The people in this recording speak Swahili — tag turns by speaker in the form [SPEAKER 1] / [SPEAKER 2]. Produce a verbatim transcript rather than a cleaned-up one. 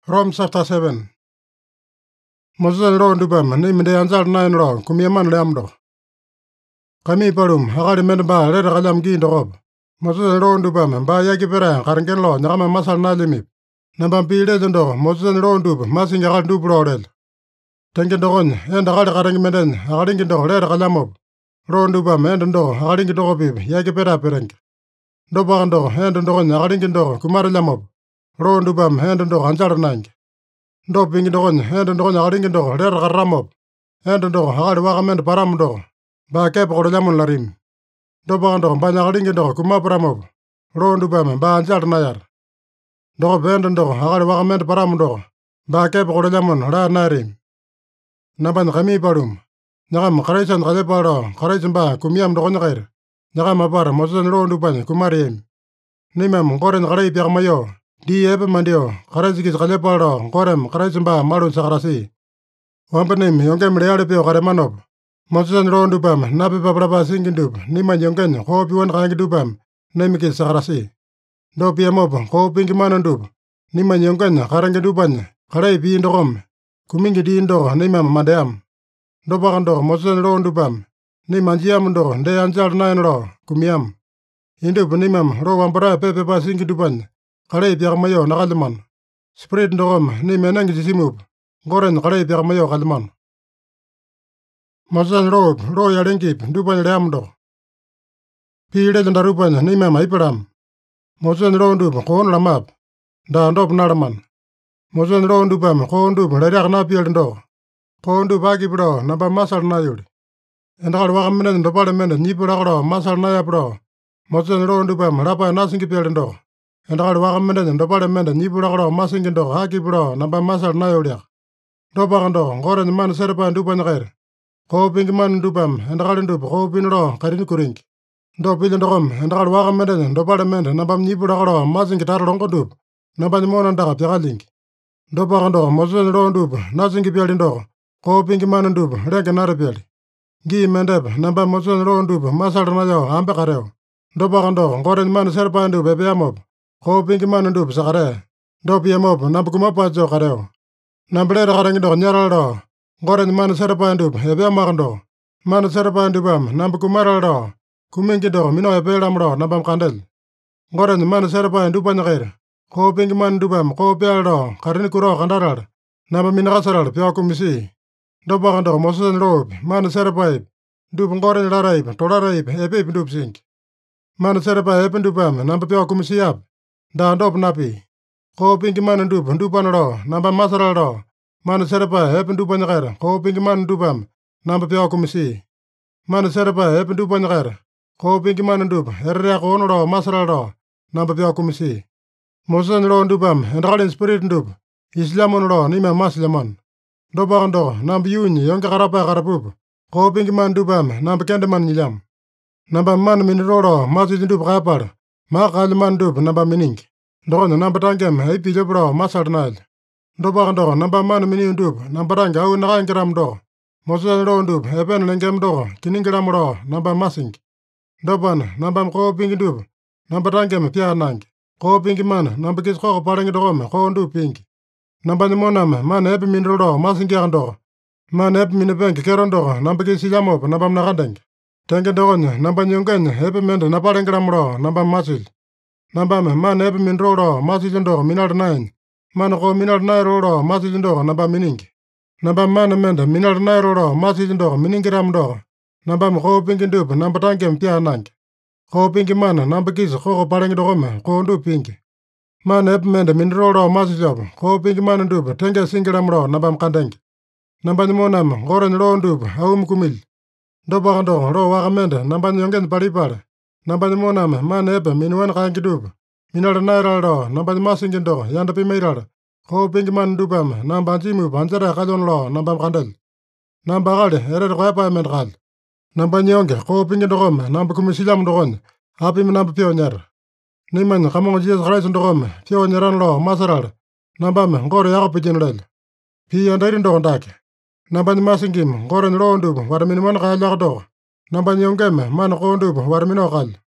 [SPEAKER 1] Romans chapter seven. Moses lo ndubam ni minde anjal nine lo kumiaman lamdo. Kami palum hagali menba lera kalam gi ndob. Moses lo ndubam ba yaki pera karangen lo nyama masal na limip. Nambam pile ndo Moses lo ndub masinga kal ndub lo rel. Tengen dogon enda kal karang menden hagali ndo lera kalamob. Lo ndubam enda ndo hagali ndo bib yaki pera pereng. Ndo ba ndo enda ndo hagali ndo kumar lamob. Lo ndubam enda ndo anjal nang. Ndo pingi dogon enda ndo hagali ndo lera karamob. Enda ndo hagali wakamend param ndo. Ba kep ko lamun larim. Do ba ndo ba hagali ndo kumapramob. Lo ndubam ba anjal nayar. Ndo benda ndo hagali wakamend param ndo. Ba kep ko lamun la narim. Naban kami palum. Nyagam karaisan kale palo karaisan ba kumiam ndo nyakair. Nyagam apar Moses lo ndubam kumarim. Nimam ngoren karai piak mayo. Di ebe mandio, karazikis kale palo, ngorem karaisan ba malun sakarasi. Wampanim yongkem leale pio karemanop. Moses lo ndubam napi paprapa singindub, niman yongken ko piwan kangidubam, nemikis sakarasi. Do piamop ko pingi manandub, niman yongken karangiduban, karai pi indokom, kumingi di indo nimam mandeam. Do bakando Moses lo ndubam, niman jiam ndo de anjal nain lo, kumiam. Indub nimam lo wampara pepe pa singiduban, karai piak mayo nakaliman. Spirit ndokom ni menang jisimub, ngoren karai piak mayo kaliman. Moses lo lo yalengkip dupan leam ndo. Pile jandarupan ni mem aiparam. Moses lo ndub kon lamap. Da ndop nalaman. Moses lo ndubam kon ndub lerak na piel ndo. Kon ndub agi bro naba masal na yuri. Endakal wakamene ndopale mene nyipulakalo masal na ya bro. Moses lo ndubam rapa nasingi piel ndo. Endakal wakamene ndopale mene nyipulakalo masingi ndo haki bro naba masal na yuri. Dopa ndo ngoren man serpa ndupan kair. Ko pingi man ndubam endakal ndub ko pinlo karin kuring. Ndo pili ndokom endakal wakamene ndopale mene nabam nyipulakalo masingi tarlongo ndub. Nabam mona ndaka piakaling. Dopa ndo Moses lo ndub nasingi piel ndo. Ko pingi man ndub lenge nare piel. Gi mendeb nabam Moses lo ndub masal na yo ambe kareo. Dopa ndo ngoren man serpa ndub ebeamob. Ko pingi man ndub sakare. Do piamob nabukumapa jo kareo. Namblera karang ndo nyaral do. Ngoren man serpa ndub ebeamak ndo. Man serpa ndubam nabukumaral do. Kumingi do mino ebelam do nabam kandel. Ngoren man serpa ndupan kair. Ko pingi man ndubam ko pial do karin kuro kandaral. Nabam minakasaral pio kumisi. Dopa ndo Moses lo man serpa ib. Ndub ngoren laraib tolaraib ebeib ndub sink. Man serpa ebe ndubam namba pio kumisi yap. Da ndop napi. Ko pingi man ndub ndupan lo nabam masaral do. Man serpa ebe ndupan kair. Ko pingi man ndubam namba pio kumisi. Man serpa ebe ndupan kair. Ko pingi man ndub errea kono lo masaral do. Namba pio kumisi. Moses lo ndubam endakalin spirit ndub. Islamon lo nime maslamon. Dopa ndo namba yunyi yonke karapa karapup. Ko pingi man ndubam namba kende man nilam. Namba man minirolo masu ndub kapar. Makali man ndub namba mining. Ndokon namba tangem heipi jebro masal nail. Dopa ndo namba man mini ndub namba tanga au nakaingiram do. Moses lo ndub eben lengem do kiningiram do namba masing. Dopan namba ko pingi ndub namba tangem pia nang. Ko pingi man namba kis ko parangi dogom ko ndub pingi. Namba nimonam man epi minirolo masingi ando. Man epi minipenki kerondo namba kis silamop namba nakandeng. Tengen dogon namba nyungen epi mende napalengiram do namba masil. Namba man epi minirolo masil ndo minal nain. Man ko minal nairolo masil ndo namba mining. Namba man mende minal nairolo masil ndo miningiram do. Namba ko pingi ndub namba tangem pia nang. Ko pingi man namba kis ko parangi dogom ko ndub pingi. Man epi mende minirolo masil job. Ko pingi man ndub tenge singiram do namba mkandeng. Namba nimonam ngoren lo ndub aum kumil. Dopa ndo lo wakamende namba nyongen palipale. Namba nimonam man epi minuan kangi dub. Minal nairal do namba masingi ndo yanda pimeiral. Ko pingi man ndubam namba jimu banjara kalon lo namba mkandel. Namba kale ere ko apa men kal. Namba nyonge ko pingi ndogom namba kumisilam ndogon. Api namba pio nyar. Niman kamong Jesus Christ ndogom pio nyaran lo masaral. Namba me ngore yakapijin lel. Pi yandairin ndogon dake. Namba masingim ngoren lo ndub warmin man kal yakdo. Namba nyongem man ko ndub warmin okal.